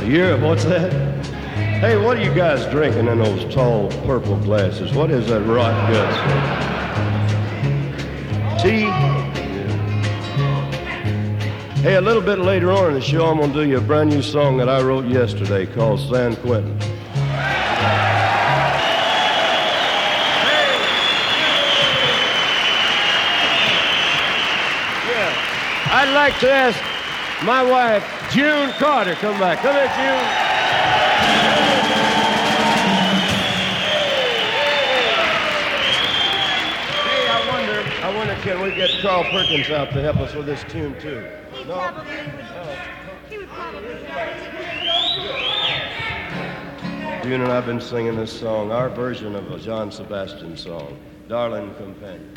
What's that? Hey, what are you guys drinking in those tall purple glasses? What is that rot gut stuff? Tea? Hey, a little bit later on in the show, I'm going to do you a brand new song that I wrote yesterday called San Quentin. I'd like to ask my wife, June Carter, come back. Come here, June. Hey, I wonder, can we get Carl Perkins out to help us with this tune, too? He would probably. June and I have been singing this song, our version of a John Sebastian song, Darling Companion.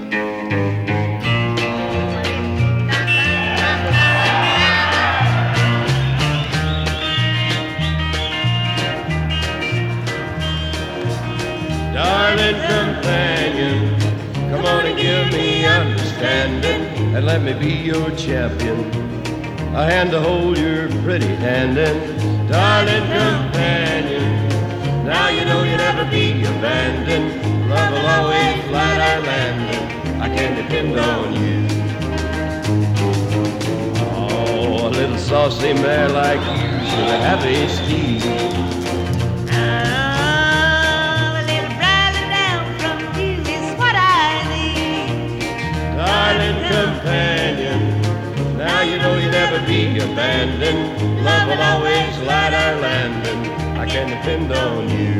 Darling companion, come on and give me understanding, and let me be your champion, a hand to hold your pretty hand in. Darling companion, now you know you'll never be abandoned. Love will always light our landing, I can depend on you. Oh, a little saucy mare like you should have a steed. Companion, now you know you'll never be abandoned. Love will always light our landing, I can depend on you.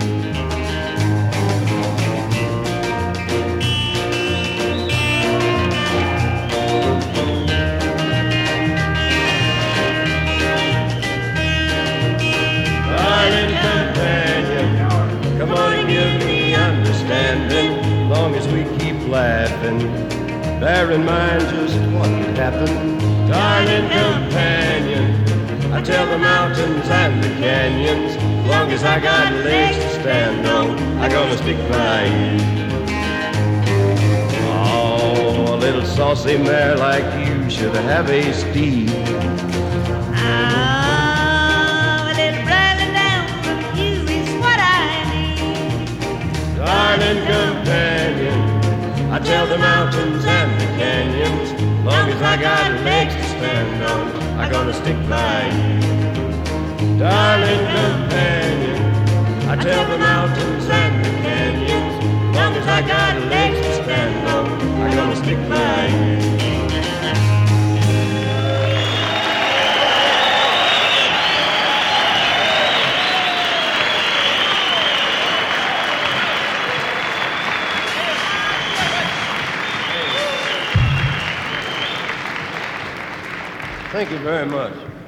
Darling companion, come on and give me understanding, long as we keep laughing. Bear in mind just what could happen. Darling companion, I tell the mountains and the canyons, long as I got legs to stand on, I'm gonna stick by you. Oh, a little saucy mare like you should have a steed. Oh, a little bridling down from you is what I need. Darling companion, I tell the mountains and the canyons, long as I got legs to stand on, I'm gonna stick by you. Darling companion, I tell the mountains and the canyons, long as I got legs to stand on, I'm gonna stick by you. Thank you very much.